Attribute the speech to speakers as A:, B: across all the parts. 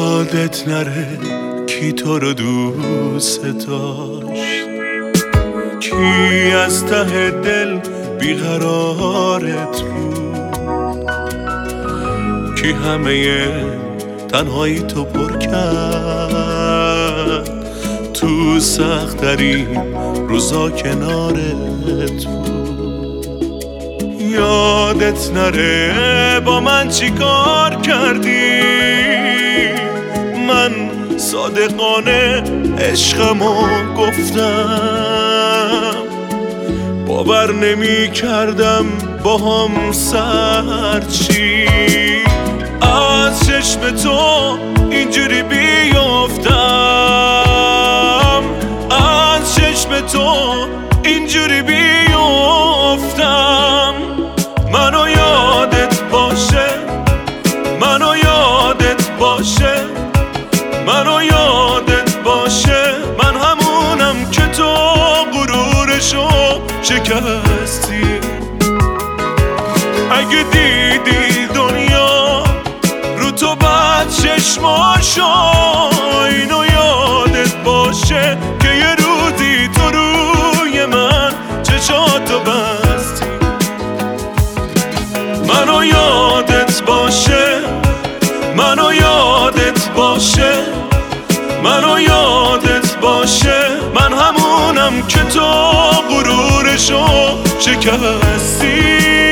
A: یادت نره کی تو رو دوست داشت، کی از ته دل بیقرارت بود، کی همه تنهایی تو پر کرد، تو سخت‌ترین روزا کنارت بود. یادت نره با من چی کار کردی، من صادقانه عشقمو گفتم، باور نمی کردم با هم سرچی از چشم تو اینجوری بیافتم، از چشم تو اینجوری بیافتم. منو یادت باشه، منو یادت باشه، منو یادت باشه، من همونم که تو غرورشو شکستی. اگه دیدی دنیا رو تو بد چشماشو، اینو یادت باشه که یه روزی تو روی من چشاتو بستی. منو یادت باشه، منو یادت باشه، منو یادت باشه، من همونم که تو غرورشو شکستی.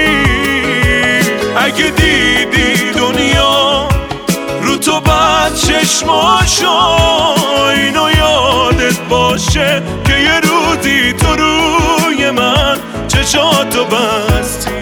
A: اگه دیدی دنیا رو تو بد چشماشو، اینو یادت باشه که یه روزی تو روی من چشاتو بستی.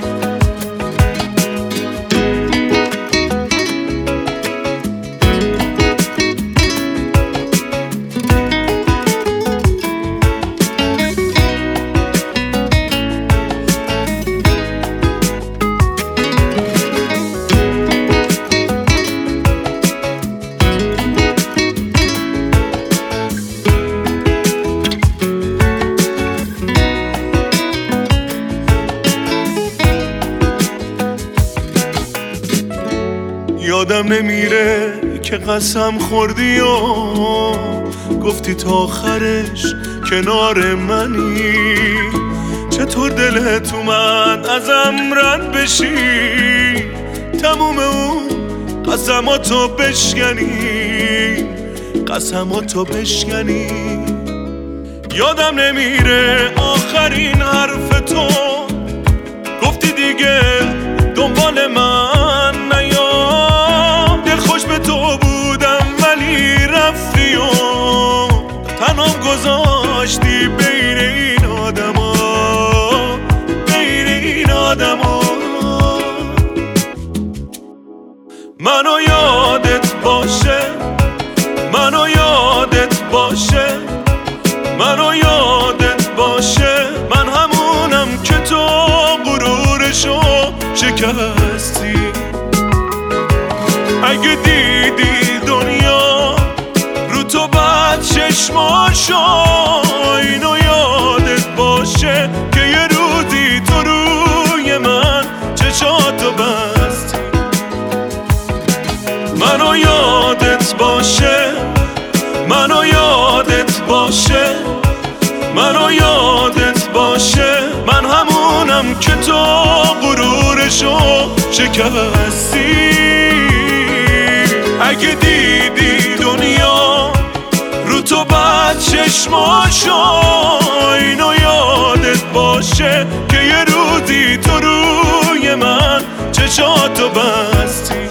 A: یادم نمیره که قسم خوردی و گفتی تا آخرش کنار منی، چطور دلت اومد ازم رد بشی، تموم اون قسماتو بشکنی، قسماتو بشکنی. یادم نمیره آخرین حرف تو، گفتی دیگه دنبال من نیا، خوش به تو بودم ولی رفتی و تنام گذاشتی بین این آدما، بین این آدما. منو یادت باشه، منو یادت باشه، منو یادت باشه، من همونم که تو غرورشو شکستی. اگه دیدی دنیا رو تو بد چشماشو، اینو یادت باشه که یه روزی تو روی من چشاتو بستی. منو یادت باشه، منو یادت باشه، منو یادت باشه، من همونم که تو غرورشو شکستی. اگه دیدی دنیا رو تو بد چشماشو، اینو یادت باشه که یه روزی تو روی من چشاتو بستی.